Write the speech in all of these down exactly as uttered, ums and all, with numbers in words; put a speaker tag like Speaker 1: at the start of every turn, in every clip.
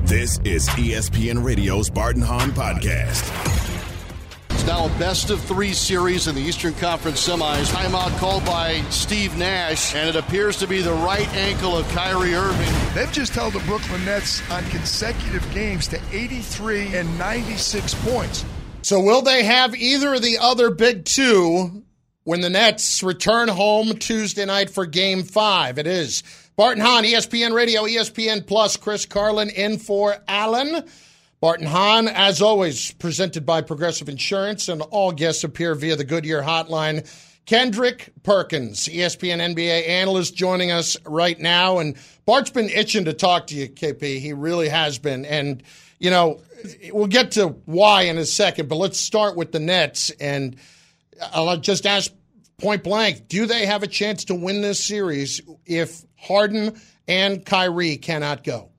Speaker 1: This is E S P N Radio's Bart and Hahn Podcast.
Speaker 2: It's now a best of three series in the Eastern Conference semis. Timeout called by Steve Nash, and it appears to be the right ankle of Kyrie Irving.
Speaker 3: They've just held the Brooklyn Nets on consecutive games to eighty-three and ninety-six points.
Speaker 4: So will they have either of the other big two when the Nets return home Tuesday night for Game five? It is Bart and Hahn, E S P N Radio, E S P N Plus, Chris Carlin in for Allen. Bart and Hahn, as always, presented by Progressive Insurance, and all guests appear via the Goodyear hotline. Kendrick Perkins, E S P N N B A analyst, joining us right now. And Bart's been itching to talk to you, K P. He really has been. And, you know, we'll get to why in a second, but let's start with the Nets. And I'll just ask point blank, do they have a chance to win this series if Harden and Kyrie cannot go?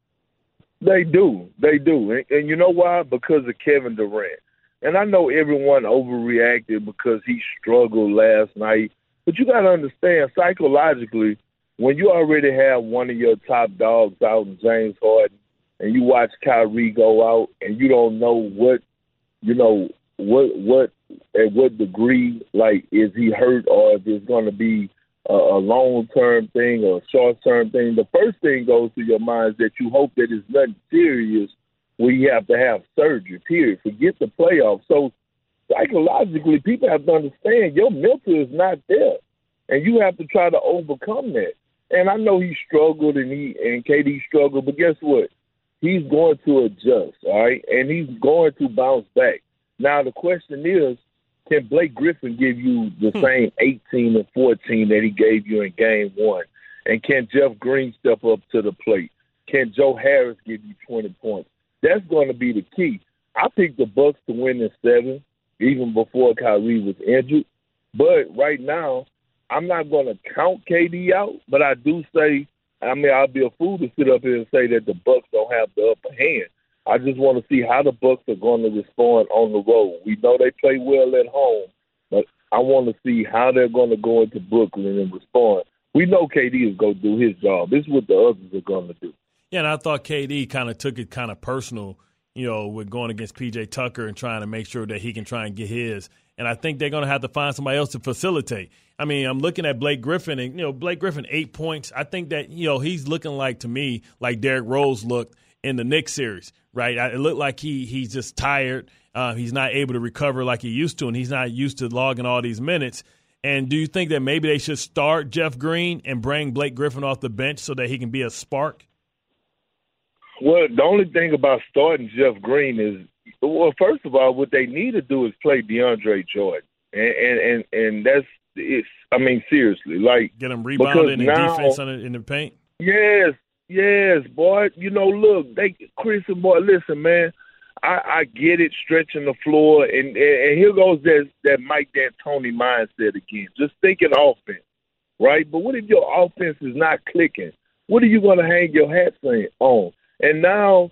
Speaker 5: They do. They do. And, and you know why? Because of Kevin Durant. And I know everyone overreacted because he struggled last night. But you got to understand, psychologically, when you already have one of your top dogs out in James Harden and you watch Kyrie go out and you don't know what, you know, what, what, at what degree, like, is he hurt or if it's going to be a, a long-term thing or a short-term thing, the first thing goes through your mind is that you hope that it's nothing serious where you have to have surgery, period. Forget the playoffs. So psychologically, people have to understand your mental is not there, and you have to try to overcome that. And I know he struggled and he and K D struggled, but guess what? He's going to adjust, all right, and he's going to bounce back. Now the question is, can Blake Griffin give you the same eighteen and fourteen that he gave you in game one? And can Jeff Green step up to the plate? Can Joe Harris give you twenty points? That's going to be the key. I picked the Bucks to win in seven, even before Kyrie was injured. But right now, I'm not going to count K D out, but I do say, I mean, I'll be a fool to sit up here and say that the Bucks don't have the upper hand. I just want to see how the Bucks are going to respond on the road. We know they play well at home, but I want to see how they're going to go into Brooklyn and respond. We know K D is going to do his job. This is what the others are going to do.
Speaker 6: Yeah, and I thought K D kind of took it kind of personal, you know, with going against P J Tucker and trying to make sure that he can try and get his. And I think they're going to have to find somebody else to facilitate. I mean, I'm looking at Blake Griffin, and, you know, Blake Griffin, eight points. I think that, you know, he's looking like, to me, like Derrick Rose looked in the Knicks series, right? It looked like he he's just tired. Uh, he's not able to recover like he used to, and he's not used to logging all these minutes. And do you think that maybe they should start Jeff Green and bring Blake Griffin off the bench so that he can be a spark?
Speaker 5: Well, the only thing about starting Jeff Green is, well, first of all, what they need to do is play DeAndre Jordan. And and, and, and that's – it's. I mean, seriously. like
Speaker 6: Get him rebounding and
Speaker 5: now,
Speaker 6: defense in the paint?
Speaker 5: Yes. Yes, boy. You know, look, they Chris and boy, listen, man. I, I get it, stretching the floor, and, and, and here goes that that Mike D'Antoni mindset again. Just thinking offense, right? But what if your offense is not clicking? What are you going to hang your hat on? And now,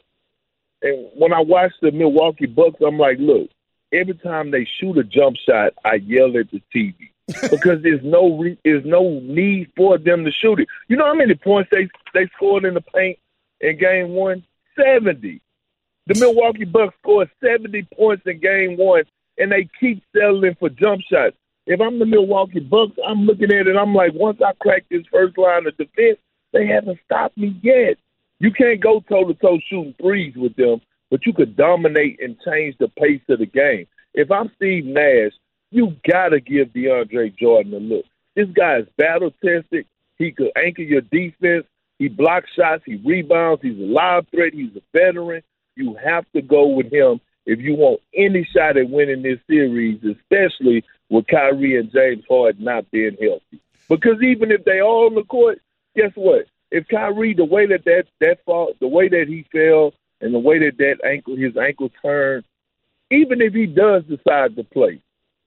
Speaker 5: and when I watch the Milwaukee Bucks, I'm like, look, every time they shoot a jump shot, I yell at the T V. because there's no re- there's no need for them to shoot it. You know how many points they they scored in the paint in game one? seventy. The Milwaukee Bucks scored seventy points in game one, and they keep settling for jump shots. If I'm the Milwaukee Bucks, I'm looking at it, I'm like, once I crack this first line of defense, they haven't stopped me yet. You can't go toe-to-toe shooting threes with them, but you could dominate and change the pace of the game. If I'm Steve Nash, you got to give DeAndre Jordan a look. This guy is battle-tested. He could anchor your defense. He blocks shots. He rebounds. He's a live threat. He's a veteran. You have to go with him if you want any shot at winning this series, especially with Kyrie and James Harden not being healthy. Because even if they all on the court, guess what? If Kyrie, the way that that, that fall, the way that he fell and the way that, that ankle, his ankle turned, even if he does decide to play,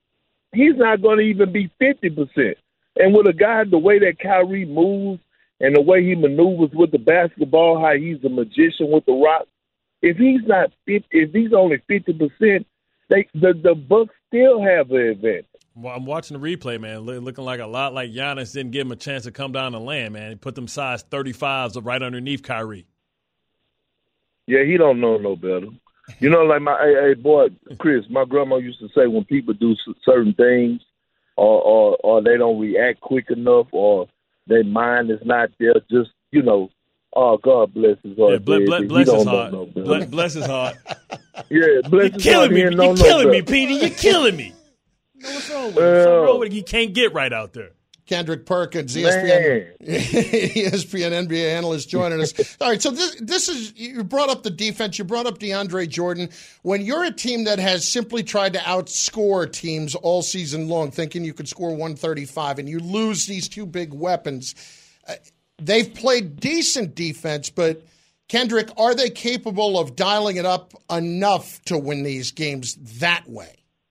Speaker 5: he's not going to even be fifty percent. And with a guy, the way that Kyrie moves and the way he maneuvers with the basketball, how he's a magician with the rock, if he's not fifty, if he's only fifty percent, they the, the Bucks still have an advantage.
Speaker 6: Well, I'm watching the replay, man. Looking like a lot like Giannis didn't give him a chance to come down and land, man. He put them size thirty-fives right underneath Kyrie.
Speaker 5: Yeah, he don't know no better. You know, like my, hey, hey, boy, Chris, my grandma used to say when people do certain things or, or, or they don't react quick enough or their mind is not there, just, you know, oh, God bless his heart.
Speaker 6: Yeah, bless, bless, bless his heart. No bless, bless his heart.
Speaker 5: Yeah, bless his heart.
Speaker 6: Me. You're
Speaker 5: no
Speaker 6: killing
Speaker 5: no
Speaker 6: me, Petey. You're killing me. What's wrong with him? What's wrong with him? He can't get right out there.
Speaker 4: Kendrick Perkins, E S P N, E S P N N B A analyst, joining us. All right, so this this is you brought up the defense. You brought up DeAndre Jordan. When you're a team that has simply tried to outscore teams all season long, thinking you could score one thirty-five, and you lose these two big weapons, uh, they've played decent defense, but Kendrick, are they capable of dialing it up enough to win these games that way?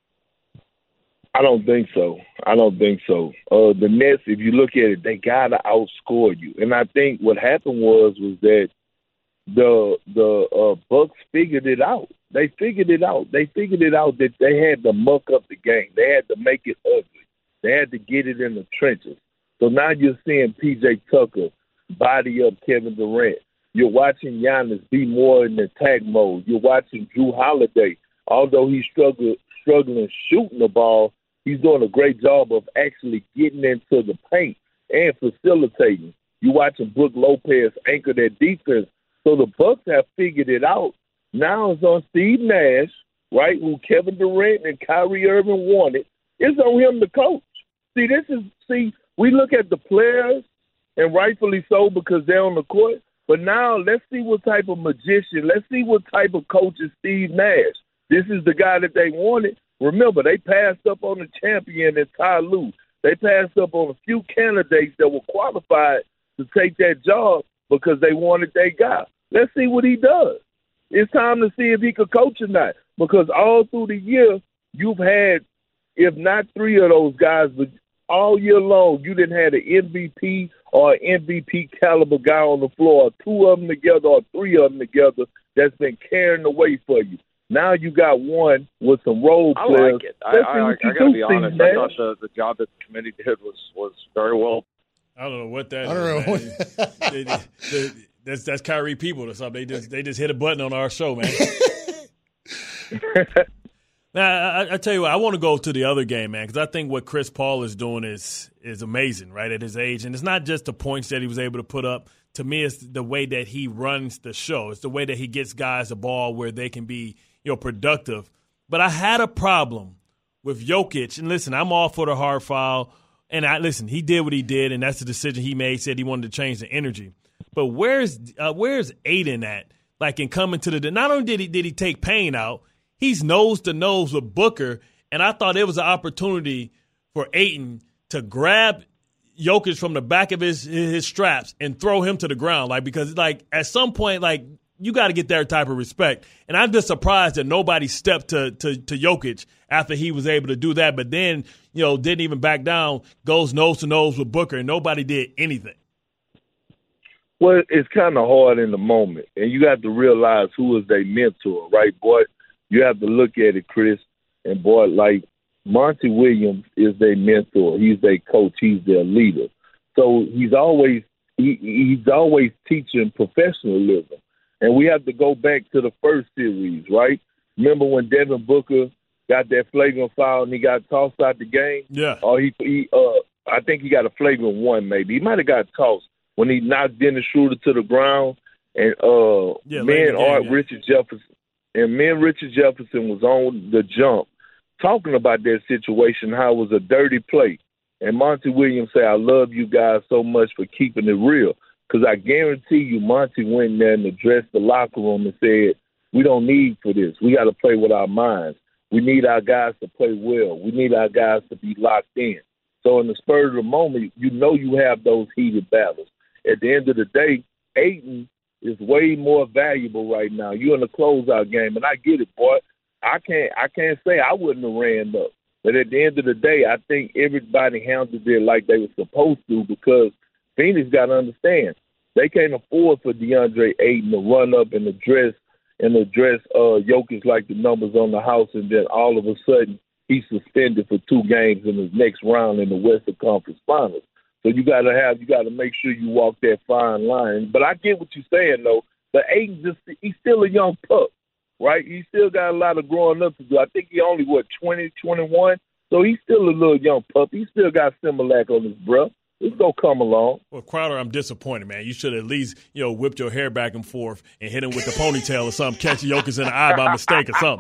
Speaker 5: I don't think so. I don't think so. Uh, the Nets, if you look at it, they gotta outscore you. And I think what happened was was that the the uh, Bucks figured it out. They figured it out. They figured it out that they had to muck up the game. They had to make it ugly. They had to get it in the trenches. So now you're seeing P J Tucker body up Kevin Durant. You're watching Giannis be more in attack mode. You're watching Drew Holiday, although he's struggling struggling shooting the ball, he's doing a great job of actually getting into the paint and facilitating. You're watching Brook Lopez anchor that defense. So the Bucks have figured it out. Now it's on Steve Nash, right, who Kevin Durant and Kyrie Irving wanted. It's on him to coach. See, this is see, we look at the players, and rightfully so because they're on the court. But now let's see what type of magician, let's see what type of coach is Steve Nash. This is the guy that they wanted. Remember, they passed up on the champion in Ty Lue. They passed up on a few candidates that were qualified to take that job because they wanted that guy. Let's see what he does. It's time to see if he could coach or not, because all through the year, you've had, if not three of those guys, but all year long, you didn't have an M V P or an M V P caliber guy on the floor, or two of them together or three of them together that's been carrying the weight for you. Now you got one with some role
Speaker 7: I
Speaker 5: players.
Speaker 7: like it. I, I, I, I got to be honest. I thought the, the job that the committee did was, was very well.
Speaker 6: I don't know what that
Speaker 4: I don't
Speaker 6: is,
Speaker 4: know.
Speaker 6: they, they, they, that's that's Kyrie people or something. They just they just hit a button on our show, man. Now I, I tell you what, I want to go to the other game, man, because I think what Chris Paul is doing is is amazing, right, at his age, and it's not just the points that he was able to put up. To me, it's the way that he runs the show. It's the way that he gets guys the ball where they can be, you know, productive. But I had a problem with Jokic, and listen, I'm all for the hard foul. And I listen, he did what he did, and that's the decision he made. He said he wanted to change the energy. But where's uh, where's Aiden at? Like in coming to the – not only did he, did he take Payne out, he's nose to nose with Booker, and I thought it was an opportunity for Ayton to grab Jokic from the back of his his straps and throw him to the ground. Like because like at some point, like you got to get that type of respect. And I'm just surprised that nobody stepped to, to to Jokic after he was able to do that. But then, you know, didn't even back down, goes nose to nose with Booker, and nobody did anything.
Speaker 5: Well, it's kind of hard in the moment, and you have to realize who is their mentor, right, boy? You have to look at it, Chris, and boy, like Monty Williams is their mentor. He's their coach. He's their leader. So he's always he, he's always teaching professionalism. And we have to go back to the first series, right? Remember when Devin Booker got that flagrant foul and he got tossed out the game?
Speaker 6: Yeah.
Speaker 5: Or he, he uh, I think he got a flagrant one maybe. He might have got tossed when he knocked Dennis Schroeder to the ground. And uh,
Speaker 6: yeah,
Speaker 5: me and Art
Speaker 6: yeah.
Speaker 5: Richard Jefferson, and me and Richard Jefferson was on the jump talking about that situation, how it was a dirty play. And Monty Williams said, I love you guys so much for keeping it real. Because I guarantee you Monty went in there and addressed the locker room and said, we don't need for this. We got to play with our minds. We need our guys to play well. We need our guys to be locked in. So in the spur of the moment, you know you have those heated battles. At the end of the day, Ayton is way more valuable right now. You're in the closeout game, and I get it, boy. I can't I can't say I wouldn't have ran up. But at the end of the day, I think everybody handled it like they were supposed to, because Phoenix got to understand, they can't afford for DeAndre Ayton to run up and address and address uh, Jokic like the numbers on the house, and then all of a sudden he's suspended for two games in his next round in the Western Conference Finals. So you got to have, you got to make sure you walk that fine line. But I get what you're saying, though. But Ayton just he's still a young pup, right? He still got a lot of growing up to do. I think he only what twenty, twenty-one, so he's still a little young pup. He still got Similac on his breath. It's gonna come along.
Speaker 6: Well, Crowder, I'm disappointed, man. You should at least, you know, whipped your hair back and forth and hit him with the ponytail or something, catch Jokic in the eye by mistake or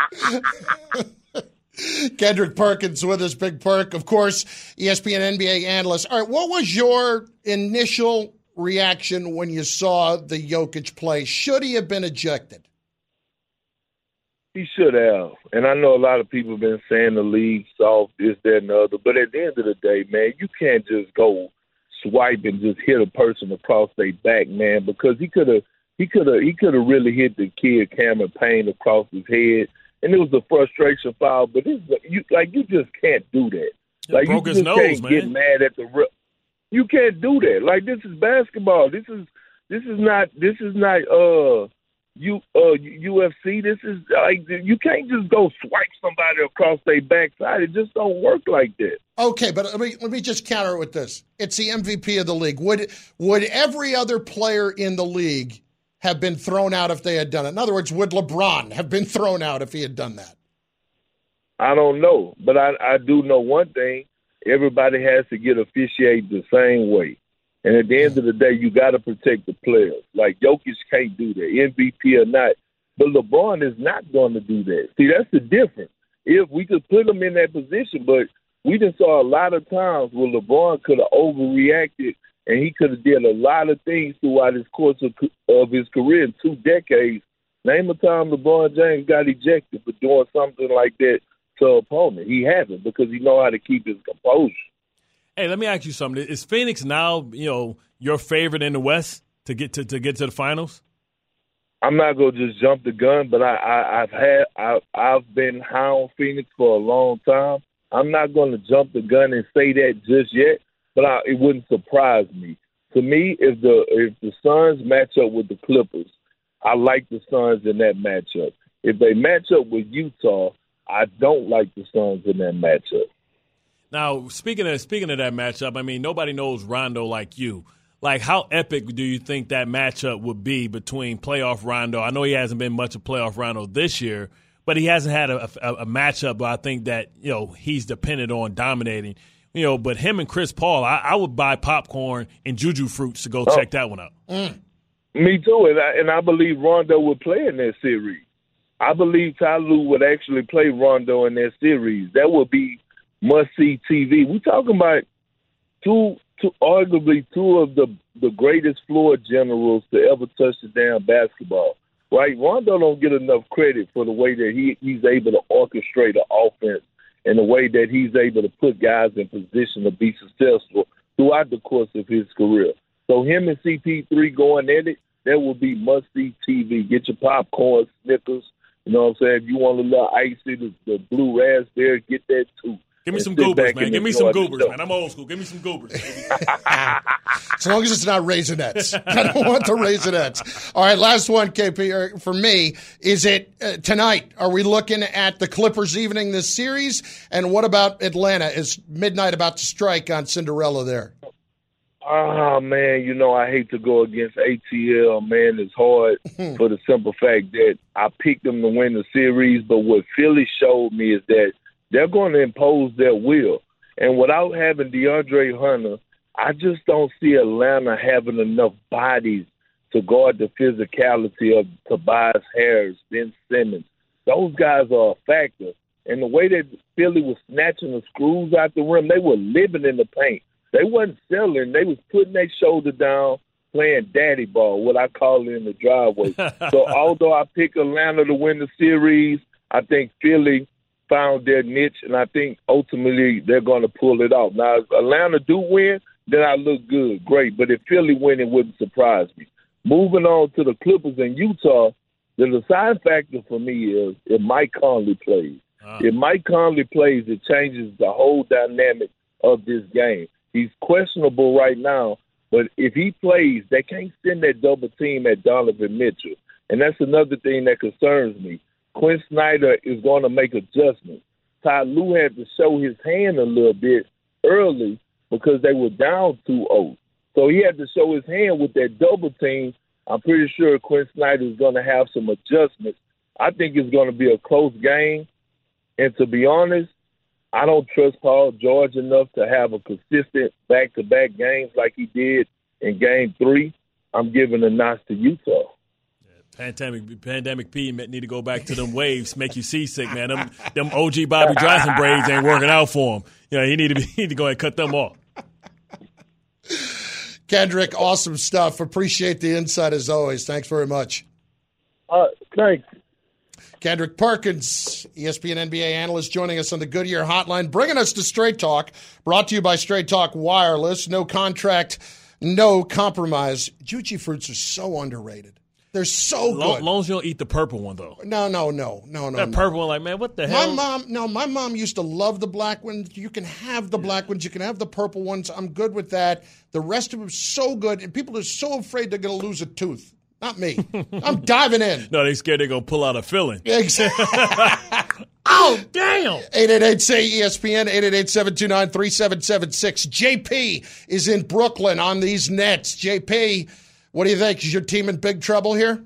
Speaker 4: something. Kendrick Perkins with us, Big Perk, of course, E S P N N B A analyst. All right, what was your initial reaction when you saw the Jokic play? Should he have been ejected?
Speaker 5: He should have. And I know a lot of people have been saying the league soft, this, that, and the other. But at the end of the day, man, you can't just go swipe and just hit a person across their back, man, because he could have he could have he could have really hit the kid Cameron Payne across his head. And it was a frustration foul, but it's you like you just can't do that. Like
Speaker 6: broke
Speaker 5: you
Speaker 6: his
Speaker 5: just
Speaker 6: nose,
Speaker 5: can't
Speaker 6: man.
Speaker 5: get mad at the ref. You can't do that. Like this is basketball. This is this is not this is not uh you uh U F C. This is like you can't just go swipe somebody across their backside. It just don't work like that.
Speaker 4: Okay, but let me let me just counter it with this. It's the M V P of the league. Would would every other player in the league have been thrown out if they had done it? In other words, would LeBron have been thrown out if he had done that?
Speaker 5: I don't know, but I, I do know one thing. Everybody has to get officiated the same way. And at the end of the day, you got to protect the players. Like, Jokic can't do that, M V P or not. But LeBron is not going to do that. See, that's the difference. If we could put him in that position, but we just saw a lot of times where LeBron could have overreacted and he could have did a lot of things throughout his course of, of his career in two decades. Name a time LeBron James got ejected for doing something like that to an opponent. He hasn't because he know how to keep his composure.
Speaker 6: Hey, let me ask you something. Is Phoenix now, you know, your favorite in the West to get to, to get to the finals?
Speaker 5: I'm not gonna just jump the gun, but I, I, I've had I, I've been high on Phoenix for a long time. I'm not gonna jump the gun and say that just yet, but I, it wouldn't surprise me. To me, if the if the Suns match up with the Clippers, I like the Suns in that matchup. If they match up with Utah, I don't like the Suns in that matchup.
Speaker 6: Now, speaking of speaking of that matchup, I mean, nobody knows Rondo like you. Like, how epic do you think that matchup would be between playoff Rondo? I know he hasn't been much of playoff Rondo this year, but he hasn't had a, a, a matchup I think that, you know, he's dependent on dominating. You know, but him and Chris Paul, I, I would buy popcorn and Juju Fruits to go oh, check that one out.
Speaker 4: Mm.
Speaker 5: Me too, and I, and I believe Rondo would play in that series. I believe Ty Lue would actually play Rondo in that series. That would be must-see T V. We're talking about two, two, arguably two of the, the greatest floor generals to ever touch the damn basketball, right? Rondo don't get enough credit for the way that he, he's able to orchestrate an offense and the way that he's able to put guys in position to be successful throughout the course of his career. So him and C P three going at it, that will be must-see T V. Get your popcorn, Snickers. You know what I'm saying? If you want a little icy, the, the blue raspberry, get that too.
Speaker 6: Give me some goobers, man. Give me some goobers, man. I'm old school. Give me some goobers.
Speaker 4: As long as it's not Raisinets. I don't want the Raisinets. All right, last one, K P, for me. Is it uh, tonight? Are we looking at the Clippers evening this series? And what about Atlanta? Is midnight about to strike on Cinderella there?
Speaker 5: Oh, man, you know, I hate to go against A T L, man. It's hard for the simple fact that I picked them to win the series. But what Philly showed me is that they're going to impose their will. And without having DeAndre Hunter, I just don't see Atlanta having enough bodies to guard the physicality of Tobias Harris, Ben Simmons. Those guys are a factor. And the way that Philly was snatching the screws out the rim, they were living in the paint. They wasn't selling. They was putting their shoulder down, playing daddy ball, what I call it in the driveway. So although I pick Atlanta to win the series, I think Philly found their niche, and I think ultimately they're going to pull it off. Now, if Atlanta do win, then I look good, great. But if Philly win, it wouldn't surprise me. Moving on to the Clippers in Utah, the deciding factor for me is if Mike Conley plays. Uh. If Mike Conley plays, it changes the whole dynamic of this game. He's questionable right now, but if he plays, they can't send that double team at Donovan Mitchell. And that's another thing that concerns me. Quinn Snyder is going to make adjustments. Ty Lue had to show his hand a little bit early because they were down two oh. So he had to show his hand with that double team I'm pretty sure Quinn Snyder is going to have some adjustments. I think it's going to be a close game. And to be honest, I don't trust Paul George enough to have a consistent back-to-back games like he did in game three. I'm giving a notch to Utah.
Speaker 6: Pandemic, Pandemic P need to go back to them waves, make you seasick, man. Them, them O G Bobby Johnson braids ain't working out for him. You know, he need to be, he need to go ahead and cut them off.
Speaker 4: Kendrick, awesome stuff. Appreciate the insight as always. Thanks very much.
Speaker 5: Uh, thanks.
Speaker 4: Kendrick Perkins, E S P N N B A analyst, joining us on the Goodyear Hotline, bringing us to Straight Talk, brought to you by Straight Talk Wireless. No contract, no compromise. Juicy fruits are so underrated. They're so good.
Speaker 6: As long as you don't eat the purple one, though.
Speaker 4: No, no, no, no, no.
Speaker 6: That
Speaker 4: no.
Speaker 6: purple one, like, man, what the hell?
Speaker 4: My mom, no, my mom used to love the black ones. You can have the black ones. You can have the purple ones. I'm good with that. The rest of them are so good, and people are so afraid they're going to lose a tooth. Not me. I'm diving in.
Speaker 6: No, they scared they're going to pull out a filling.
Speaker 4: Exactly.
Speaker 6: Oh, damn.
Speaker 4: eight eight eight, say E S P N, eight eight eight, seven two nine, three seven seven six. J P is in Brooklyn on these Nets. J P, what do you think? Is your team in big trouble here?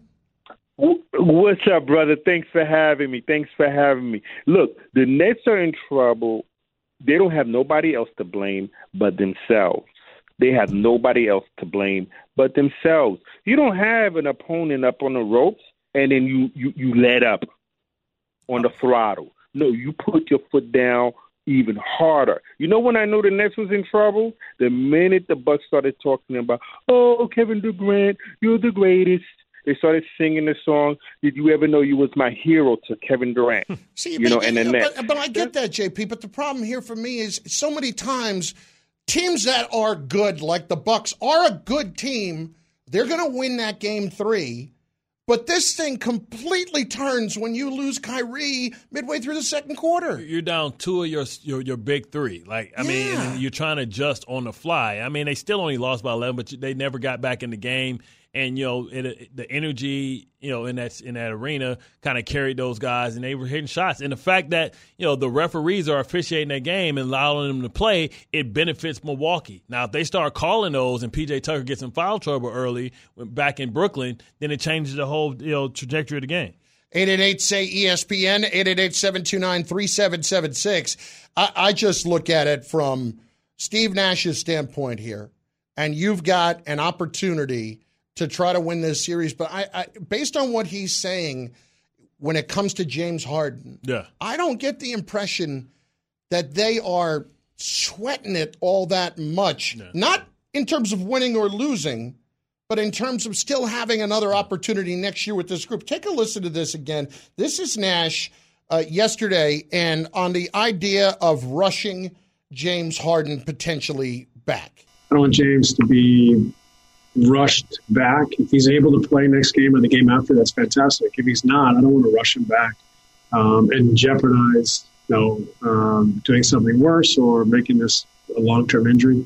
Speaker 8: What's up, brother? Thanks for having me. Thanks for having me. Look, the Nets are in trouble. They don't have nobody else to blame but themselves. They have nobody else to blame but themselves. You don't have an opponent up on the ropes and then you, you, you let up on the throttle. No, you put your foot down even harder. You know when I know the Nets was in trouble? The minute the Bucks started talking about, oh, Kevin Durant, you're the greatest. They started singing the song, Did You Ever Know You Was My Hero, to Kevin Durant.
Speaker 4: See,
Speaker 8: you
Speaker 4: but,
Speaker 8: know, and then
Speaker 4: but, but I get that, J P, but the problem here for me is so many times teams that are good, like the Bucks, are a good team. They're going to win that game three. But this thing completely turns when you lose Kyrie midway through the second quarter.
Speaker 6: You're down two of your your, your big three. Like, I
Speaker 4: yeah.
Speaker 6: mean, and you're trying to adjust on the fly. I mean, they still only lost by eleven, but they never got back in the game. And, you know, it, it, the energy, you know, in that in that arena kind of carried those guys, and they were hitting shots. And the fact that, you know, the referees are officiating that game and allowing them to play, it benefits Milwaukee. Now, if they start calling those and P J Tucker gets in foul trouble early back in Brooklyn, then it changes the whole, you know, trajectory of the game.
Speaker 4: eight eight eight, say E S P N, eight eight eight, seven two nine, three seven seven six. I, I just look at it from Steve Nash's standpoint here, and you've got an opportunity to try to win this series. But I, I, based on what he's saying, when it comes to James Harden,
Speaker 6: yeah.
Speaker 4: I don't get the impression that they are sweating it all that much. Yeah. Not in terms of winning or losing, but in terms of still having another opportunity next year with this group. Take a listen to this again. This is Nash uh, yesterday, and on the idea of rushing James Harden potentially back.
Speaker 9: I don't want James to be rushed back. If he's able to play next game or the game after, that's fantastic. If he's not, I don't want to rush him back um, and jeopardize, you know, um, doing something worse or making this a long-term injury.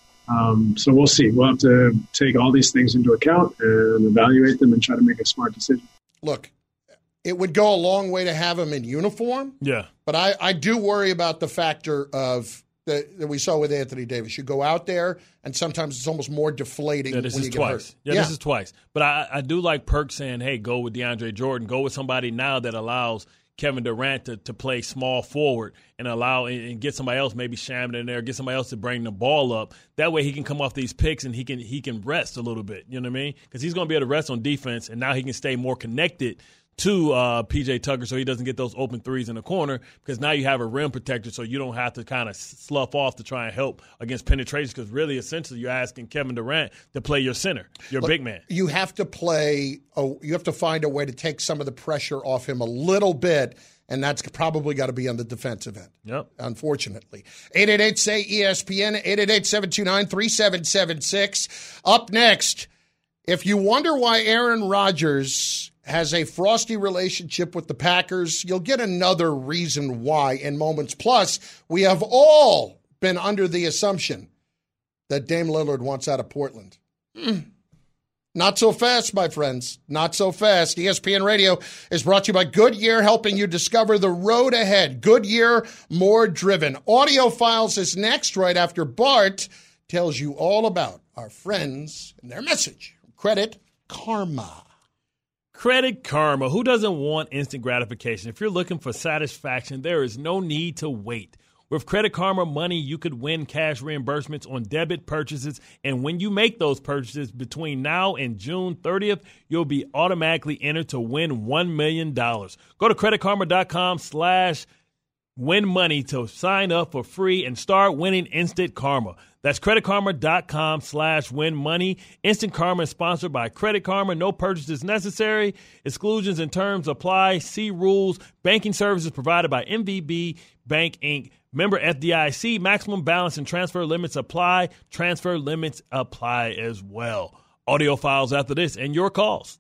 Speaker 9: Um, so we'll see. We'll have to take all these things into account and evaluate them and try to make a smart decision.
Speaker 4: Look, it would go a long way to have him in uniform.
Speaker 6: Yeah.
Speaker 4: But I, I do worry about the factor of that, that we saw with Anthony Davis. You go out there, and sometimes it's almost more deflating
Speaker 6: yeah, this
Speaker 4: when
Speaker 6: is
Speaker 4: you get
Speaker 6: twice.
Speaker 4: hurt.
Speaker 6: Yeah,
Speaker 4: yeah,
Speaker 6: this is twice. But I, I do like Perk saying, hey, go with DeAndre Jordan. Go with somebody now that allows Kevin Durant to, to play small forward and allow and, and get somebody else, maybe Shaman in there, get somebody else to bring the ball up. That way he can come off these picks and he can he can rest a little bit. You know what I mean? Because he's going to be able to rest on defense, and now he can stay more connected to uh, P J Tucker so he doesn't get those open threes in the corner, because now you have a rim protector so you don't have to kind of slough off to try and help against penetration, because really essentially you're asking Kevin Durant to play your center, your
Speaker 4: Look,
Speaker 6: big man.
Speaker 4: You have to play oh, – you have to find a way to take some of the pressure off him a little bit, and that's probably got to be on the defensive end,
Speaker 6: Yep.
Speaker 4: unfortunately. eight eight eight, say E S P N, eight eight eight, seven two nine, three seven seven six. Up next, if you wonder why Aaron Rodgers – has a frosty relationship with the Packers, you'll get another reason why in moments. Plus, we have all been under the assumption that Dame Lillard wants out of Portland. Mm. Not so fast, my friends. Not so fast. E S P N Radio is brought to you by Goodyear, helping you discover the road ahead. Goodyear, more driven. Audio Files is next, right after Bart tells you all about our friends and their message. Credit Karma.
Speaker 6: Credit Karma. Who doesn't want instant gratification? If you're looking for satisfaction, there is no need to wait. With Credit Karma Money, you could win cash reimbursements on debit purchases, and when you make those purchases between now and June thirtieth, you'll be automatically entered to win one million dollars. Go to creditkarma.com slash win money to sign up for free and start winning instant karma. That's creditkarma.com slash win money. Instant Karma is sponsored by Credit Karma. No purchases necessary. Exclusions and terms apply. See rules. Banking services provided by M V B Bank, Incorporated. Member F D I C. Maximum balance and transfer limits apply. Transfer limits apply as well. Audio files after this and your calls.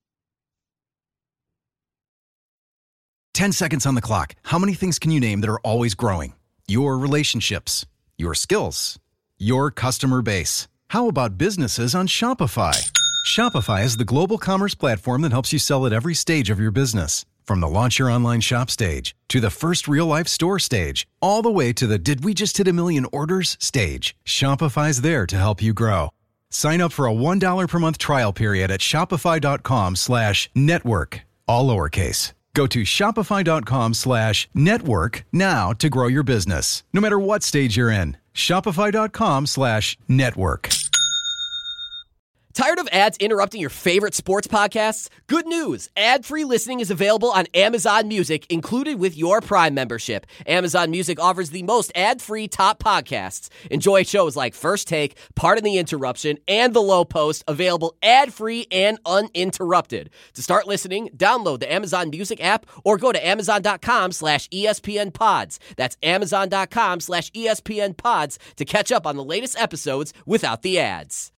Speaker 10: Ten seconds on the clock. How many things can you name that are always growing? Your relationships, your skills, your customer base. How about businesses on Shopify? Shopify is the global commerce platform that helps you sell at every stage of your business. From the launch your online shop stage, to the first real-life store stage, all the way to the did we just hit a million orders stage, Shopify's there to help you grow. Sign up for a one dollar per month trial period at shopify.com slash network, all lowercase. Go to shopify.com slash network now to grow your business, no matter what stage you're in. Shopify.com slash network.
Speaker 11: Tired of ads interrupting your favorite sports podcasts? Good news! Ad-free listening is available on Amazon Music, included with your Prime membership. Amazon Music offers the most ad-free top podcasts. Enjoy shows like First Take, Pardon the Interruption, and The Low Post, available ad-free and uninterrupted. To start listening, download the Amazon Music app or go to amazon.com slash ESPN pods. That's amazon.com slash ESPN pods to catch up on the latest episodes without the ads.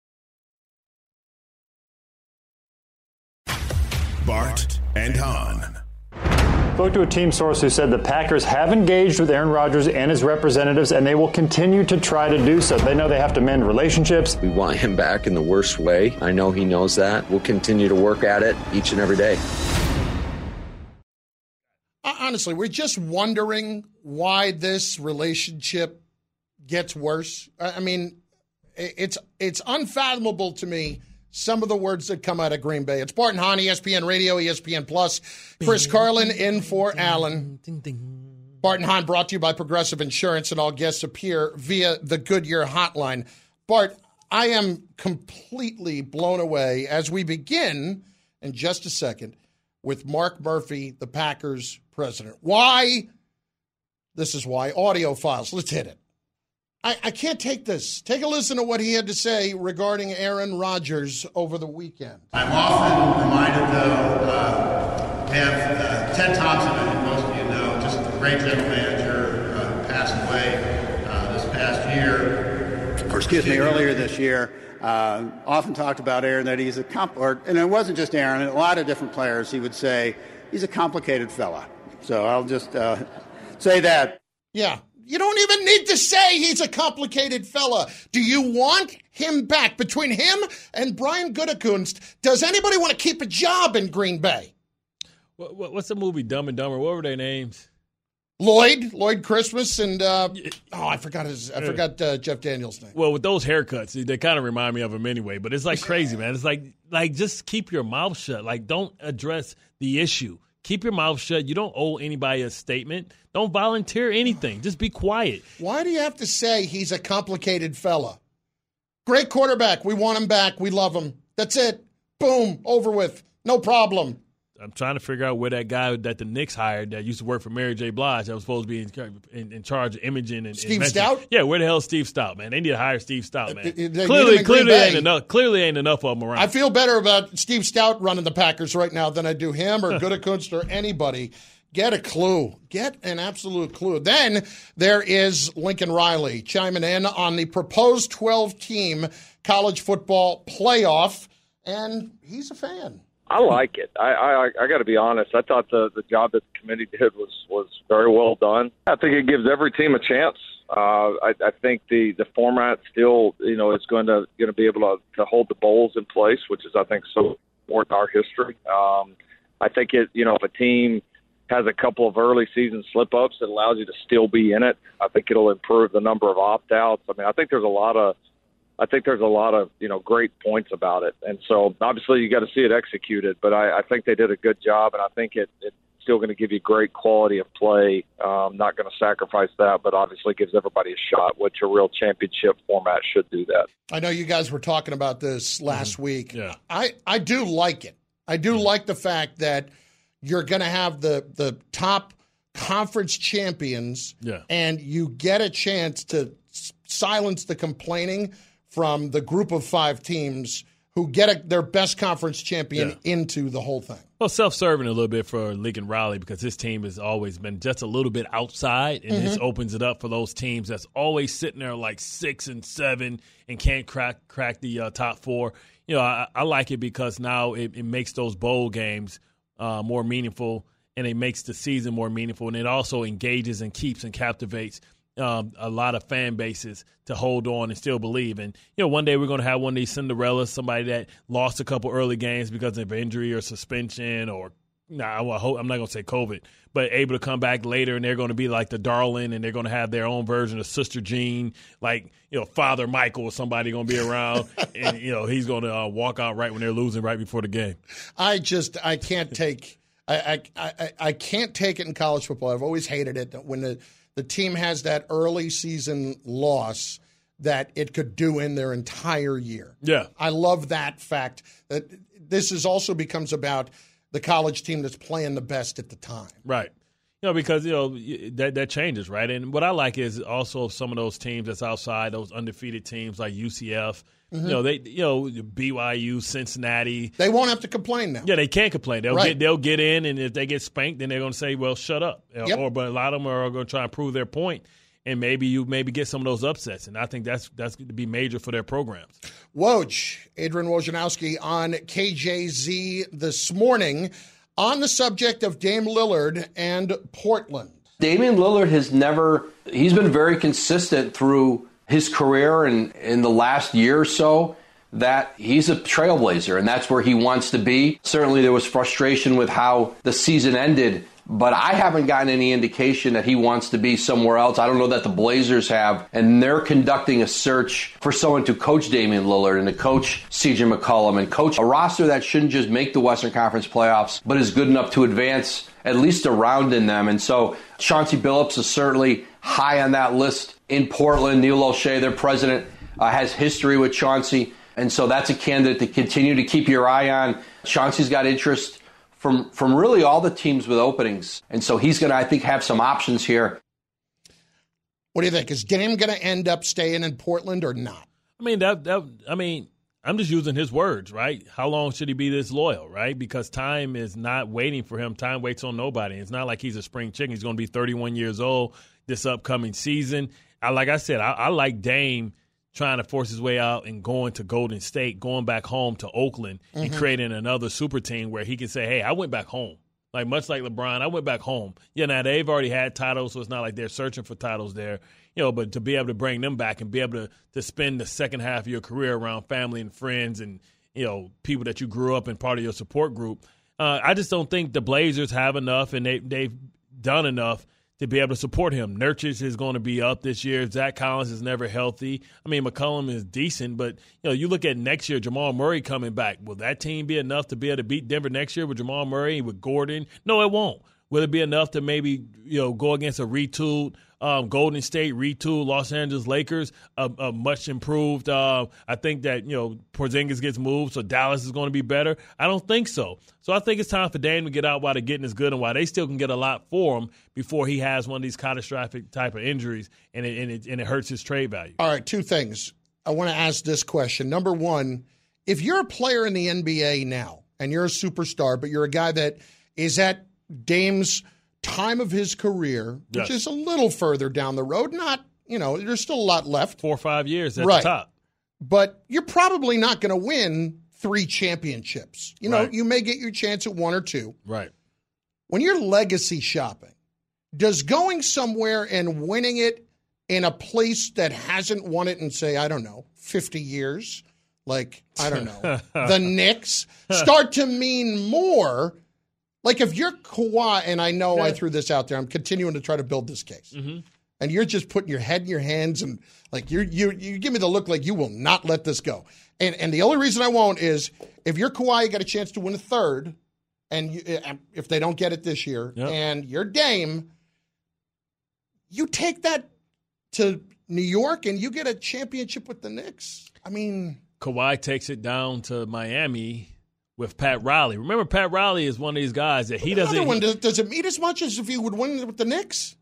Speaker 1: Bart and Hahn.
Speaker 12: Spoke to a team source who said the Packers have engaged with Aaron Rodgers and his representatives, and they will continue to try to do so. They know they have to mend relationships.
Speaker 13: We want him back in the worst way. I know he knows that. We'll continue to work at it each and every day.
Speaker 4: Honestly, we're just wondering why this relationship gets worse. I mean, it's it's unfathomable to me, some of the words that come out of Green Bay. It's Bart and Hahn, E S P N Radio, E S P N Plus. Chris Carlin in for Allen. Bart and Hahn brought to you by Progressive Insurance, and all guests appear via the Goodyear hotline. Bart, I am completely blown away as we begin in just a second with Mark Murphy, the Packers president. Why? This is why. Audio files. Let's hit it. I, I can't take this. Take a listen to what he had to say regarding Aaron Rodgers over the weekend.
Speaker 14: I'm often reminded, though, uh, to have uh, Ted Thompson, who most of you know, just a great general manager, uh, passed away uh, this past year. Or excuse me, earlier this year. Uh, often talked about Aaron, that he's a comp, or, and it wasn't just Aaron, a lot of different players, he would say, he's a complicated fella. So I'll just uh, say that.
Speaker 4: Yeah. You don't even need to say he's a complicated fella. Do you want him back? Between him and Brian Gutekunst, does anybody want to keep a job in Green Bay?
Speaker 6: What, what, what's the movie Dumb and Dumber? What were their names?
Speaker 4: Lloyd, Lloyd Christmas, and uh, oh, I forgot his. I forgot uh, Jeff Daniels' name.
Speaker 6: Well, with those haircuts, they kind of remind me of him anyway. But it's like crazy, man. It's like like just keep your mouth shut. Like, don't address the issue. Keep your mouth shut. You don't owe anybody a statement. Don't volunteer anything. Just be quiet.
Speaker 4: Why do you have to say he's a complicated fella? Great quarterback. We want him back. We love him. That's it. Boom. Over with. No problem.
Speaker 6: I'm trying to figure out where that guy that the Knicks hired that used to work for Mary J. Blige that was supposed to be in, in, in charge of imaging and
Speaker 4: Steve
Speaker 6: and
Speaker 4: Stout.
Speaker 6: Yeah, where the hell is Steve Stout, man? They need to hire Steve Stout, man.
Speaker 4: They, they
Speaker 6: clearly, clearly ain't enough. Clearly ain't enough of them around.
Speaker 4: I feel better about Steve Stout running the Packers right now than I do him or Gutekunst or anybody. Get a clue. Get an absolute clue. Then there is Lincoln Riley chiming in on the proposed twelve-team college football playoff, and he's a fan.
Speaker 7: I like it. I I, I got to be honest. I thought the, the job that the committee did was, was very well done. I think it gives every team a chance. Uh, I, I think the, the format still, you know, is going to going to be able to, to hold the bowls in place, which is, I think, so important in our history. Um, I think it, you know, if a team has a couple of early season slip ups that allows you to still be in it, I think it'll improve the number of opt outs. I mean, I think there's a lot of I think there's a lot of, you know, great points about it. And so obviously you got to see it executed, but I, I think they did a good job, and I think it, it's still going to give you great quality of play. Um, not going to sacrifice that, but obviously gives everybody a shot, which a real championship format should do that.
Speaker 4: I know you guys were talking about this last
Speaker 6: Mm-hmm.
Speaker 4: week.
Speaker 6: Yeah.
Speaker 4: I, I do like it. I do
Speaker 6: Mm-hmm.
Speaker 4: like the fact that you're going to have the, the top conference champions,
Speaker 6: Yeah.
Speaker 4: and you get a chance to s- silence the complaining from the group of five teams who get a, their best conference champion
Speaker 6: Yeah.
Speaker 4: into the whole thing.
Speaker 6: Well, self-serving a little bit for Lincoln Riley because his team has always been just a little bit outside, and this
Speaker 4: Mhm.
Speaker 6: opens it up for those teams that's always sitting there like six and seven and can't crack crack the uh, top four. You know, I, I like it because now it, it makes those bowl games uh, more meaningful, and it makes the season more meaningful, and it also engages and keeps and captivates um, a lot of fan bases to hold on and still believe. And, you know, one day we're going to have one of these Cinderellas, somebody that lost a couple early games because of injury or suspension or, nah, I hope, I'm not going to say COVID, but able to come back later, and they're going to be like the darling, and they're going to have their own version of Sister Jean, like, you know, Father Michael or somebody going to be around, and, you know, he's going to uh, walk out right when they're losing right before the game.
Speaker 4: I just I can't take I, I, I, I can't take it in college football. I've always hated it when the, the team has that early season loss that it could do in their entire year.
Speaker 6: Yeah.
Speaker 4: I love that fact that this is also becomes about the college team that's playing the best at the time.
Speaker 6: Right. You know, because, you know, that that changes, right? And what I like is also some of those teams that's outside, those undefeated teams like U C F,
Speaker 4: Mhm.
Speaker 6: you know, they, you know, B Y U, Cincinnati.
Speaker 4: They won't have to complain now.
Speaker 6: Yeah, they can't complain. They'll
Speaker 4: Right.
Speaker 6: get they'll get in, and if they get spanked, then they're going to say, "Well, shut up."
Speaker 4: Yep.
Speaker 6: Or, but a lot of them are going to try and prove their point, and maybe you maybe get some of those upsets, and I think that's that's going to be major for their programs.
Speaker 4: Woj, Adrian Wojnarowski on K J Z this morning on the subject of Dame Lillard and Portland.
Speaker 15: Damian Lillard has never, he's been very consistent through his career and in the last year or so that he's a trailblazer, and that's where he wants to be. Certainly there was frustration with how the season ended, but I haven't gotten any indication that he wants to be somewhere else. I don't know that the Blazers have, and they're conducting a search for someone to coach Damian Lillard and to coach C J McCollum and coach a roster that shouldn't just make the Western Conference playoffs, but is good enough to advance at least a round in them. And so Chauncey Billups is certainly high on that list in Portland. Neil O'Shea, their president, uh, has history with Chauncey. And so that's a candidate to continue to keep your eye on. Chauncey's got interest from from really all the teams with openings. And so he's going to, I think, have some options here.
Speaker 4: What do you think? Is Dame going to end up staying in Portland or not?
Speaker 6: I mean, that, that I mean, I'm just using his words, right? How long should he be this loyal, right? Because time is not waiting for him. Time waits on nobody. It's not like he's a spring chicken. He's going to be thirty-one years old this upcoming season. I, like I said, I, I like Dame trying to force his way out and going to Golden State, going back home to Oakland, and
Speaker 4: Mhm.
Speaker 6: creating another super team where he can say, hey, I went back home. Like, much like LeBron, I went back home. Yeah, now they've already had titles, so it's not like they're searching for titles there. You know, but to be able to bring them back and be able to, to spend the second half of your career around family and friends and, you know, people that you grew up in, part of your support group, uh, I just don't think the Blazers have enough, and they, they've done enough to be able to support him. Nurkic is going to be up this year. Zach Collins is never healthy. I mean, McCollum is decent, but, you know, you look at next year, Jamal Murray coming back. Will that team be enough to be able to beat Denver next year with Jamal Murray, with Gordon? No, it won't. Will it be enough to maybe, you know, go against a retooled um, Golden State, retooled Los Angeles Lakers, a, a much improved? Uh, I think that, you know, Porzingis gets moved, so Dallas is going to be better. I don't think so. So I think it's time for Dame to get out while the getting is good and while they still can get a lot for him before he has one of these catastrophic type of injuries and it, and it, and it hurts his trade value.
Speaker 4: All right, two things. I want to ask this question. Number one, if you're a player in the N B A now and you're a superstar, but you're a guy that is at Dame's time of his career, which
Speaker 6: Yes.
Speaker 4: is a little further down the road, not, you know, there's still a lot left.
Speaker 6: Four or five years at
Speaker 4: Right.
Speaker 6: the top.
Speaker 4: But you're probably not going to win three championships. You know,
Speaker 6: Right.
Speaker 4: you may get your chance at one or two.
Speaker 6: Right.
Speaker 4: When you're legacy shopping, does going somewhere and winning it in a place that hasn't won it in, say, I don't know, fifty years, like, I don't know, the Knicks, start to mean more? Like if you're Kawhi, and I know I threw this out there, I'm continuing to try to build this case.
Speaker 6: Mm-hmm.
Speaker 4: and you're just putting your head in your hands and like you you you give me the look like you will not let this go. And and the only reason I won't is if you're Kawhi, you got a chance to win a third, and you, if they don't get it this year, yep. and you're Dame, you take that to New York and you get a championship with the Knicks. I mean,
Speaker 6: Kawhi takes it down to Miami with Pat Riley. Remember, Pat Riley is one of these guys that he doesn't.
Speaker 4: One, does, does it mean as much as if he would win with the Knicks?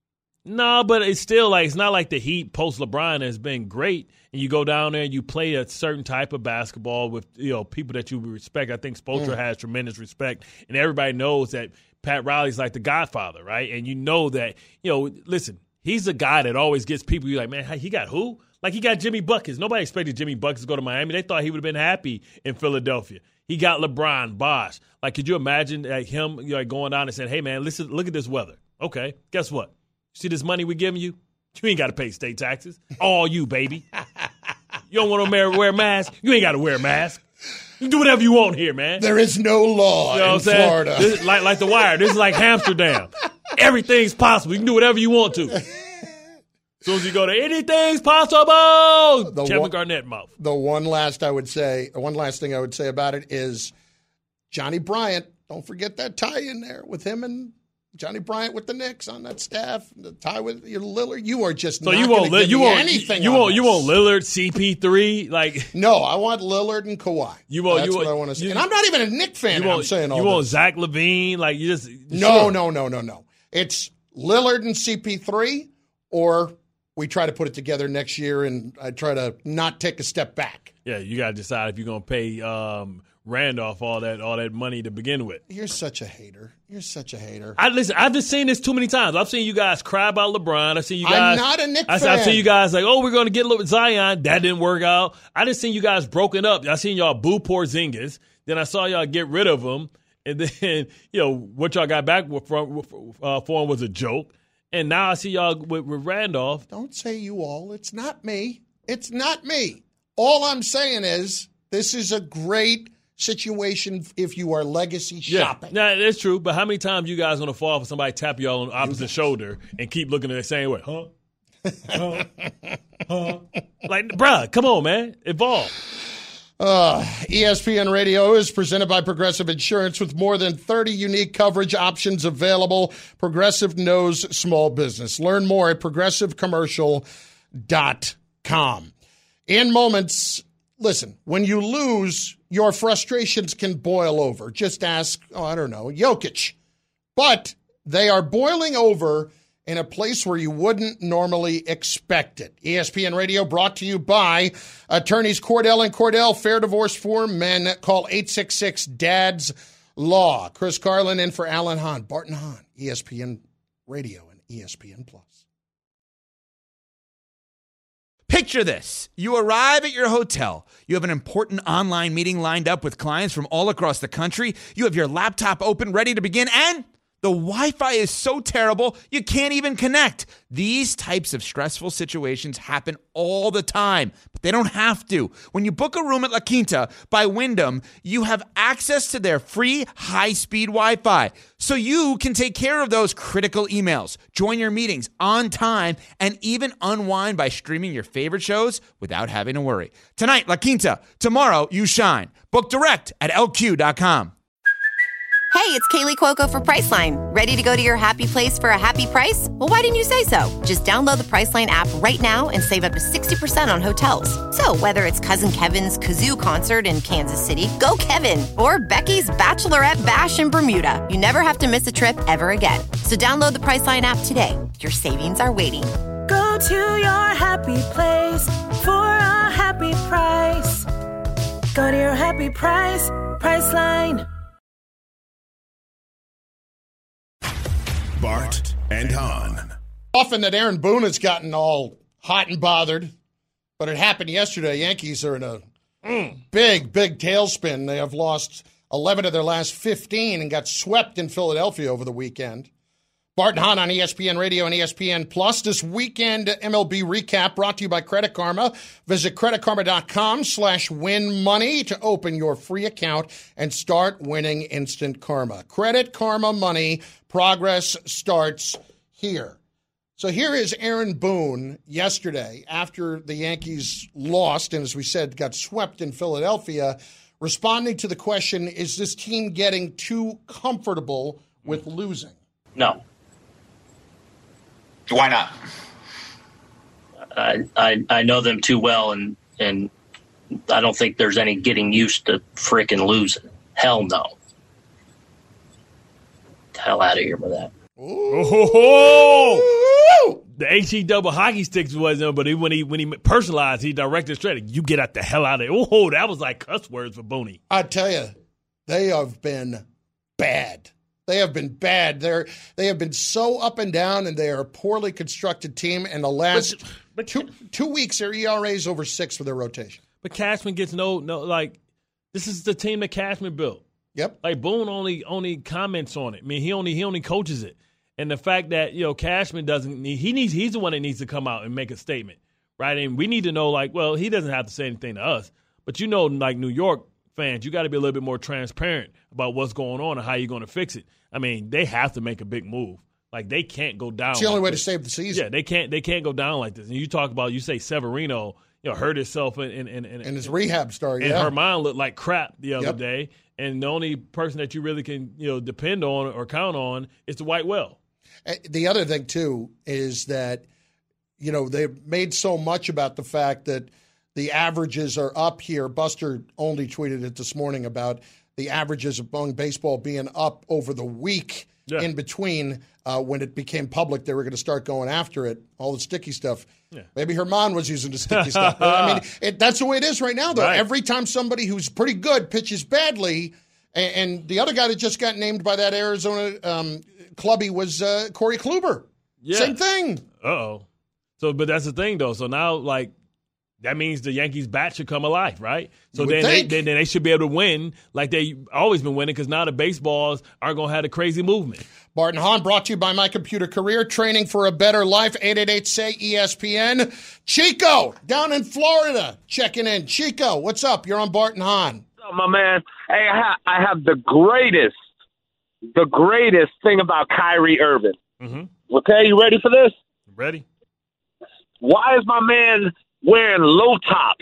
Speaker 6: No, but it's still like it's not like the Heat post LeBron has been great, and you go down there and you play a certain type of basketball with you know people that you respect. I think Spoelstra mm. has tremendous respect, and everybody knows that Pat Riley's like the Godfather, right? And you know that you know. Listen, he's a guy that always gets people. You're like, man, he got who? Like he got Jimmy Buckets. Nobody expected Jimmy Buckets to go to Miami. They thought he would have been happy in Philadelphia. He got LeBron, Bosh. Like, could you imagine like him you know, like going down and saying, hey, man, listen, look at this weather. Okay, guess what? See this money we giving you? You ain't got to pay state taxes. All you, baby. You don't want to wear a mask? You ain't got to wear a mask. You can do whatever you want here, man.
Speaker 4: There is no law you know in Florida.
Speaker 6: This is like, like The Wire. This is like Amsterdam. Everything's possible. You can do whatever you want to. As soon as you go to anything's possible, the Kevin one, Garnett mouth.
Speaker 4: The one last I would say, one last thing I would say about it is Johnny Bryant. Don't forget that tie in there with him and Johnny Bryant with the Knicks on that staff. The tie with your Lillard. You are just so not you won't give you won't anything.
Speaker 6: You won't
Speaker 4: this.
Speaker 6: you won't Lillard, C P three like
Speaker 4: no. I want Lillard and Kawhi. You won't.
Speaker 6: That's
Speaker 4: you
Speaker 6: what
Speaker 4: won't, I want to see. And I'm not even a Knick fan.
Speaker 6: You
Speaker 4: I'm saying all
Speaker 6: you
Speaker 4: this.
Speaker 6: want Zach LaVine like you just
Speaker 4: no
Speaker 6: sure.
Speaker 4: no no no no. It's Lillard and C P three or. We try to put it together next year, and I try to not take a step back.
Speaker 6: Yeah, you got to decide if you're going to pay um, Randolph all that all that money to begin with.
Speaker 4: You're such a hater. You're such a hater.
Speaker 6: I listen. I've just seen this too many times. I've seen you guys cry about LeBron. I've seen you guys.
Speaker 4: I'm not a Knick
Speaker 6: I,
Speaker 4: fan.
Speaker 6: I've seen you guys like, oh, we're going to get Zion. That didn't work out. I just seen you guys broken up. I seen y'all boo Porzingis. Then I saw y'all get rid of him, and then you know what y'all got back for, uh, for him was a joke. And now I see y'all with, with Randolph.
Speaker 4: Don't say you all. It's not me. It's not me. All I'm saying is this is a great situation if you are legacy shopping.
Speaker 6: Yeah, nah, that's true. But how many times you guys going to fall for somebody tap y'all on the opposite shoulder and keep looking at the same way? Huh? Huh? Huh? Like, bruh, come on, man. Evolve.
Speaker 4: Uh, E S P N Radio is presented by Progressive Insurance with more than thirty unique coverage options available. Progressive knows small business. Learn more at progressive commercial dot com. In moments, listen, when you lose, your frustrations can boil over. Just ask, oh, I don't know, Jokic. But they are boiling over in a place where you wouldn't normally expect it. E S P N Radio brought to you by attorneys Cordell and Cordell, Fair Divorce for Men. Call eight six six, D A D S, Law. Chris Carlin in for Alan Hahn. Barton Hahn, E S P N Radio and E S P N Plus.
Speaker 16: Picture this. You arrive at your hotel. You have an important online meeting lined up with clients from all across the country. You have your laptop open, ready to begin, and the Wi-Fi is so terrible, you can't even connect. These types of stressful situations happen all the time, but they don't have to. When you book a room at La Quinta by Wyndham, you have access to their free high-speed Wi-Fi, so you can take care of those critical emails, join your meetings on time, and even unwind by streaming your favorite shows without having to worry. Tonight, La Quinta. Tomorrow, you shine. Book direct at L Q dot com.
Speaker 17: Hey, it's Kaylee Cuoco for Priceline. Ready to go to your happy place for a happy price? Well, why didn't you say so? Just download the Priceline app right now and save up to sixty percent on hotels. So whether it's Cousin Kevin's Kazoo Concert in Kansas City, go Kevin, or Becky's Bachelorette Bash in Bermuda, you never have to miss a trip ever again. So download the Priceline app today. Your savings are waiting.
Speaker 18: Go to your happy place for a happy price. Go to your happy price, Priceline.
Speaker 1: Bart and Hahn.
Speaker 4: Often that Aaron Boone has gotten all hot and bothered, but it happened yesterday. Yankees are in a mm, big, big tailspin. They have lost eleven of their last fifteen and got swept in Philadelphia over the weekend. Bart and Hahn on E S P N Radio and E S P N Plus. This weekend M L B recap brought to you by Credit Karma. Visit credit karma dot com slash win money to open your free account and start winning instant karma. Credit Karma Money. Progress starts here. So here is Aaron Boone yesterday after the Yankees lost and, as we said, got swept in Philadelphia, responding to the question, is this team getting too comfortable with losing?
Speaker 19: No.
Speaker 20: Why not?
Speaker 19: I, I I know them too well, and, and I don't think there's any getting used to freaking losing. Hell no. Hell out of here with that.
Speaker 6: Oh, the H E double hockey sticks wasn't, but he, when he when he personalized, he directed straight. You get out the hell out of there. Oh, that was like cuss words for Booney.
Speaker 4: I tell you, they have been bad. They have been bad. They're they have been so up and down, and they are a poorly constructed team. And the last but, but, two two weeks, their E R A is over six for their rotation.
Speaker 6: But Cashman gets no no like. This is the team that Cashman built.
Speaker 4: Yep.
Speaker 6: Like Boone only only comments on it. I mean, he only he only coaches it. And the fact that, you know, Cashman doesn't need, he needs, he's the one that needs to come out and make a statement, right? And we need to know, like, well, he doesn't have to say anything to us, but you know, like New York fans, you got to be a little bit more transparent about what's going on and how you're going to fix it. I mean, they have to make a big move. Like, they can't go down.
Speaker 4: It's the only
Speaker 6: like
Speaker 4: way
Speaker 6: this.
Speaker 4: to save the season.
Speaker 6: Yeah, they can't, they can't go down like this. And you talk about, you say Severino, you know, hurt himself in, in, in, in,
Speaker 4: in his rehab story.
Speaker 6: And
Speaker 4: yeah.
Speaker 6: Herman looked like crap the other
Speaker 4: yep.
Speaker 6: day. And the only person that you really can, you know, depend on or count on is the White Well.
Speaker 4: The other thing, too, is that, you know, they've made so much about the fact that the averages are up here. Buster only tweeted it this morning about the averages among baseball being up over the week yeah. in between uh, when it became public they were going to start going after it, all the sticky stuff. Yeah. Maybe Herman was using the sticky stuff. But, I mean, it, that's the way it is right now, though. Right. Every time somebody who's pretty good pitches badly, and, and the other guy that just got named by that Arizona um, clubby was uh, Corey Kluber. Yeah. Same thing.
Speaker 6: Uh-oh. So, but that's the thing, though. So now, like, that means the Yankees' bat should come alive, right? So then they, then, then they should be able to win like they've always been winning because now the baseballs aren't going to have the crazy movement.
Speaker 4: Bart and Hahn brought to you by My Computer Career, training for a better life, eight eight eight, S A Y, E S P N. Chico, down in Florida, checking in. Chico, what's up? You're on Bart and Hahn.
Speaker 21: What's up, my man? Hey, I, ha- I have the greatest, the greatest thing about Kyrie Irving.
Speaker 6: Mm-hmm.
Speaker 21: Okay, you ready for this?
Speaker 6: Ready.
Speaker 21: Why is my man wearing low tops?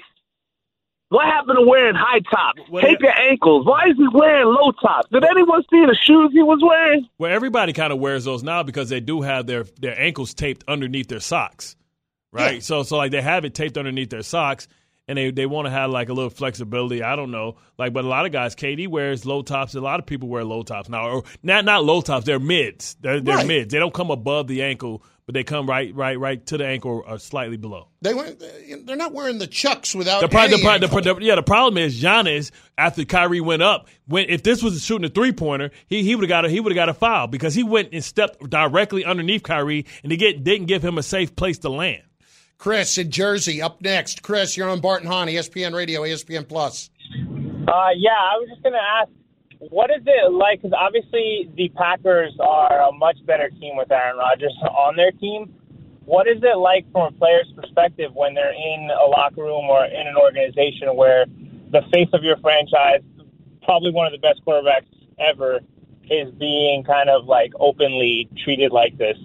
Speaker 21: What happened to wearing high tops? What Tape your ankles. Why is he wearing low tops? Did anyone see the shoes he was wearing?
Speaker 6: Well, everybody kind of wears those now because they do have their, their ankles taped underneath their socks, right? Yeah. So, so like they have it taped underneath their socks, and they, they want to have like a little flexibility. I don't know, like, but a lot of guys, K D wears low tops. A lot of people wear low tops now, or not not low tops. They're mids. They're, they're right. mids. They don't come above the ankle, but they come right, right, right to the ankle or slightly below.
Speaker 4: They went, they're not wearing the Chucks without
Speaker 6: the, pro-
Speaker 4: any
Speaker 6: the, pro- the, the Yeah, the problem is Giannis, after Kyrie went up, when if this was shooting a three-pointer, he he would have got a he would have got a foul because he went and stepped directly underneath Kyrie, and they get didn't give him a safe place to land.
Speaker 4: Chris in Jersey up next. Chris, you're on Bart and Hahn, E S P N Radio, E S P N Plus.
Speaker 22: Uh, yeah, I was just going to ask, what is it like? Because obviously the Packers are a much better team with Aaron Rodgers on their team. What is it like from a player's perspective when they're in a locker room or in an organization where the face of your franchise, probably one of the best quarterbacks ever, is being kind of like openly treated like this?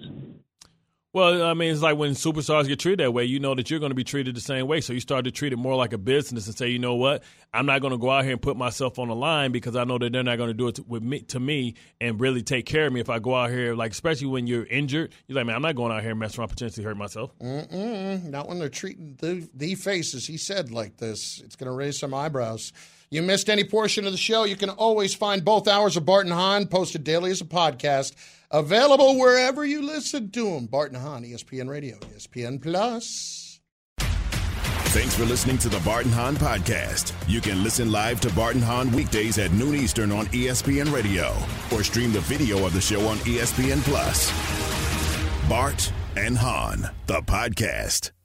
Speaker 6: Well, I mean, it's like when superstars get treated that way, you know that you're going to be treated the same way. So you start to treat it more like a business and say, you know what, I'm not going to go out here and put myself on the line because I know that they're not going to do it to, with me, to me and really take care of me if I go out here, like especially when you're injured. You're like, man, I'm not going out here and mess around, potentially hurt myself.
Speaker 4: Mm-mm, not when they're treating the, the faces, he said, like this. It's going to raise some eyebrows. You missed any portion of the show, you can always find both hours of Bart and Hahn posted daily as a podcast. Available wherever you listen to them. Bart and Hahn, E S P N Radio, E S P N Plus.
Speaker 1: Thanks for listening to the Bart and Hahn podcast. You can listen live to Bart and Hahn weekdays at noon Eastern on E S P N Radio or stream the video of the show on E S P N Plus. Bart and Hahn, the podcast.